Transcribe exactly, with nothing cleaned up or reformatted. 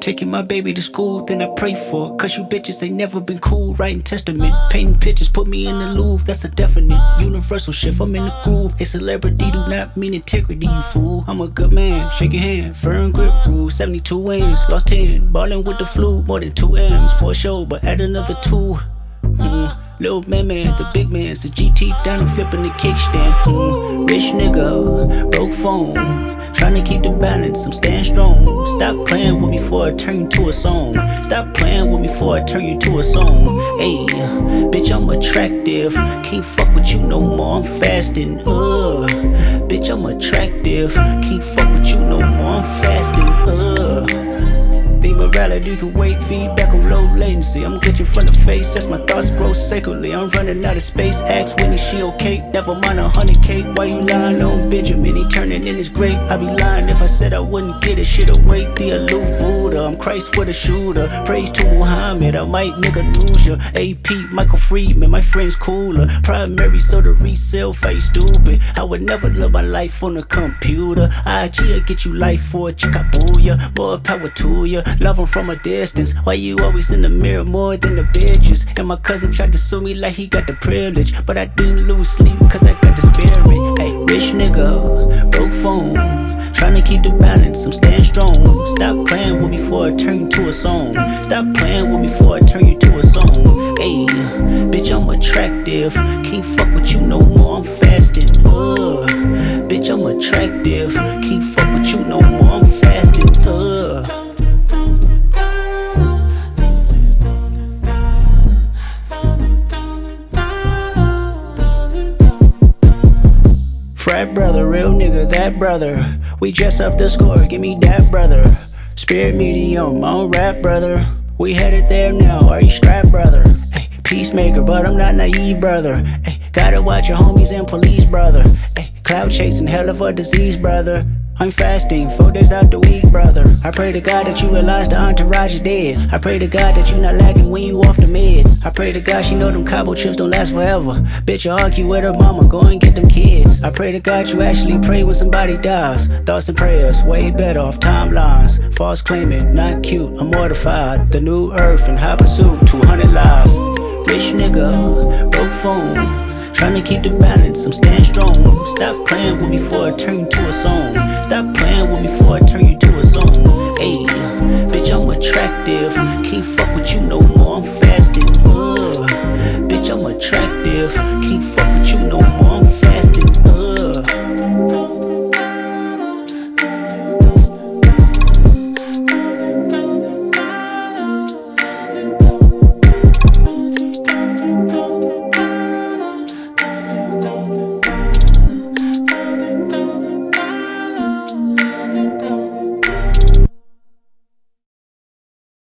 Taking my baby to school, then I pray for it. Cause you bitches ain't never been cool. Writing testament, painting pictures, put me in the Louvre. That's a definite universal shift. I'm in the groove. A celebrity do not mean integrity, you fool. I'm a good man, shake your hand, firm grip rule. seventy-two wins, lost ten. Ballin' with the flu, more than two M's for a show, but add another two. Mm. Little man, man, the big man's the G T down and flipping the kickstand. Mm. Rich nigga, broke phone, trying to keep the balance, I'm staying strong. Stop playing with me before I turn you to a song. Stop playing with me before I turn you to a song. Ayy, bitch, I'm attractive, can't fuck with you no more, I'm fasting. Uh, bitch, I'm attractive, can't fuck with you no more, I'm fasting. Uh. Think morality can wait, feedback on low latency. I'm glitching from the face as my thoughts grow sacredly. I'm running out of space, ask Winnie, she okay? Never mind a hundred K, why you lying on Benjamin? He turning in his grave, I'd be lying if I said I wouldn't get it. Shit away, the aloof Buddha, I'm Christ with a shooter. Praise to Muhammad, I might nigga lose ya. A P, Michael Friedman, my friend's cooler. Primary, so the resale face stupid. I would never live my life on a computer. I G, I get you life for a chick, I boo ya. More power to ya. Love him from a distance. Why you always in the mirror more than the bitches? And my cousin tried to sue me like he got the privilege, but I didn't lose sleep cause I got the spirit. Hey, rich nigga, broke phone, trying to keep the balance, I'm staying strong. Stop playing with me before I turn you to a song. Stop playing with me before I turn you to a song. Hey, bitch, I'm attractive, can't fuck with you no more, I'm fasting. Uh, bitch, I'm attractive, can't fuck with you no more, I'm fasting. Uh. Frat brother, real nigga, that brother. We dress up the score, give me that brother. Spirit medium, on rap brother. We headed there now, are you strapped brother? Ay, peacemaker, but I'm not naive brother. Ay, gotta watch your homies and police brother. Ay, cloud chasing, hell of a disease brother. I'm fasting, four days out the week, brother. I pray to God that you realize the entourage is dead. I pray to God that you not lagging when you off the meds. I pray to God she know them Cabo trips don't last forever. Bitch, you argue with her mama, go and get them kids. I pray to God you actually pray when somebody dies. Thoughts and prayers, way better off timelines. False claiming, not cute, I'm mortified. The new earth in high pursuit, two hundred lives. Rich nigga, broke phone, trying to keep the balance, I'm staying strong. Stop playing with me before I turn you